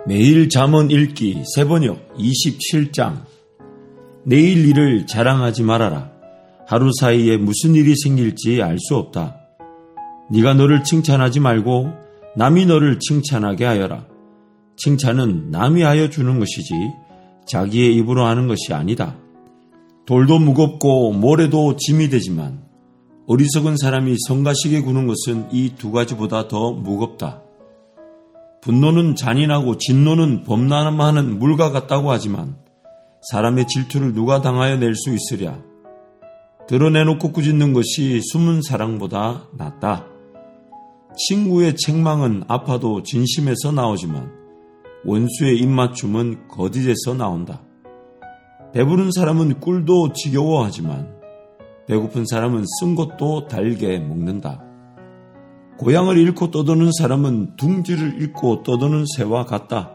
매일 잠언 읽기 세번역 27장. 내일 일을 자랑하지 말아라. 하루 사이에 무슨 일이 생길지 알 수 없다. 네가 너를 칭찬하지 말고 남이 너를 칭찬하게 하여라. 칭찬은 남이 하여 주는 것이지 자기의 입으로 하는 것이 아니다. 돌도 무겁고 모래도 짐이 되지만 어리석은 사람이 성가시게 구는 것은 이 두 가지보다 더 무겁다. 분노는 잔인하고 진노는 범람하는 물과 같다고 하지만 사람의 질투를 누가 당하여 낼 수 있으랴. 드러내놓고 꾸짖는 것이 숨은 사랑보다 낫다. 친구의 책망은 아파도 진심에서 나오지만 원수의 입맞춤은 거짓에서 나온다. 배부른 사람은 꿀도 지겨워하지만 배고픈 사람은 쓴 것도 달게 먹는다. 고향을 잃고 떠도는 사람은 둥지를 잃고 떠도는 새와 같다.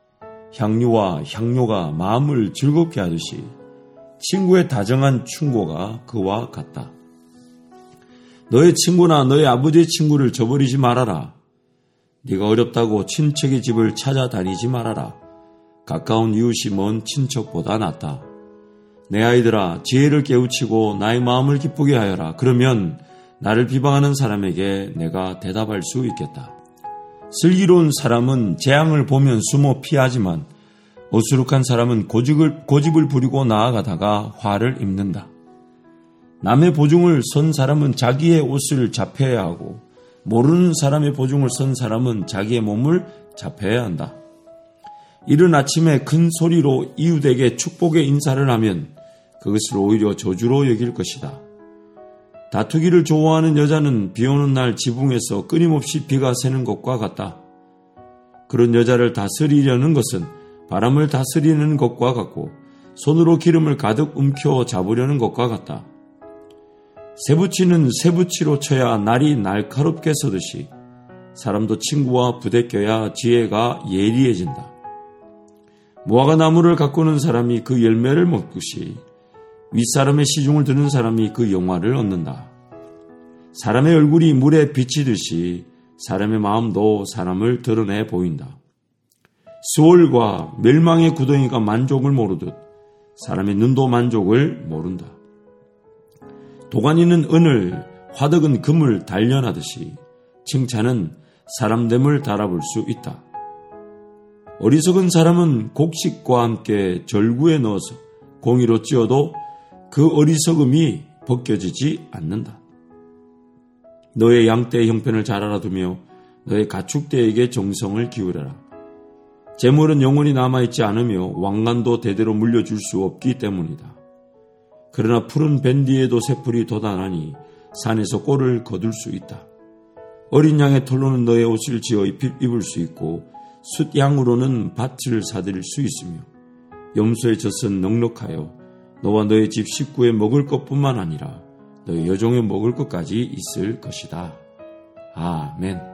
향유와 향료가 마음을 즐겁게 하듯이 친구의 다정한 충고가 그와 같다. 너의 친구나 너의 아버지의 친구를 저버리지 말아라. 네가 어렵다고 친척의 집을 찾아다니지 말아라. 가까운 이웃이 먼 친척보다 낫다. 내 아이들아, 지혜를 깨우치고 나의 마음을 기쁘게 하여라. 그러면 나를 비방하는 사람에게 내가 대답할 수 있겠다. 슬기로운 사람은 재앙을 보면 숨어 피하지만 어수룩한 사람은 고집을 부리고 나아가다가 화를 입는다. 남의 보증을 선 사람은 자기의 옷을 잡혀야 하고 모르는 사람의 보증을 선 사람은 자기의 몸을 잡혀야 한다. 이른 아침에 큰 소리로 이웃에게 축복의 인사를 하면 그것을 오히려 저주로 여길 것이다. 다투기를 좋아하는 여자는 비 오는 날 지붕에서 끊임없이 비가 새는 것과 같다. 그런 여자를 다스리려는 것은 바람을 다스리는 것과 같고 손으로 기름을 가득 움켜 잡으려는 것과 같다. 새부치는 새부치로 쳐야 날이 날카롭게 서듯이 사람도 친구와 부대껴야 지혜가 예리해진다. 무화과 나무를 가꾸는 사람이 그 열매를 먹듯이 윗사람의 시중을 드는 사람이 그 영화를 얻는다. 사람의 얼굴이 물에 비치듯이 사람의 마음도 사람을 드러내 보인다. 수월과 멸망의 구덩이가 만족을 모르듯 사람의 눈도 만족을 모른다. 도가니는 은을, 화덕은 금을 단련하듯이 칭찬은 사람됨을 달아볼 수 있다. 어리석은 사람은 곡식과 함께 절구에 넣어서 공이로 찧어도 그 어리석음이 벗겨지지 않는다. 너의 양떼의 형편을 잘 알아두며 너의 가축대에게 정성을 기울여라. 재물은 영원히 남아있지 않으며 왕관도 대대로 물려줄 수 없기 때문이다. 그러나 푸른 밴디에도 새풀이 돋아나니 산에서 꼴을 거둘 수 있다. 어린 양의 털로는 너의 옷을 지어 입을 수 있고 숫양으로는 밭을 사들일 수 있으며 염소의 젖은 넉넉하여 너와 너의 집 식구의 먹을 것뿐만 아니라 너의 여종의 먹을 것까지 있을 것이다. 아멘.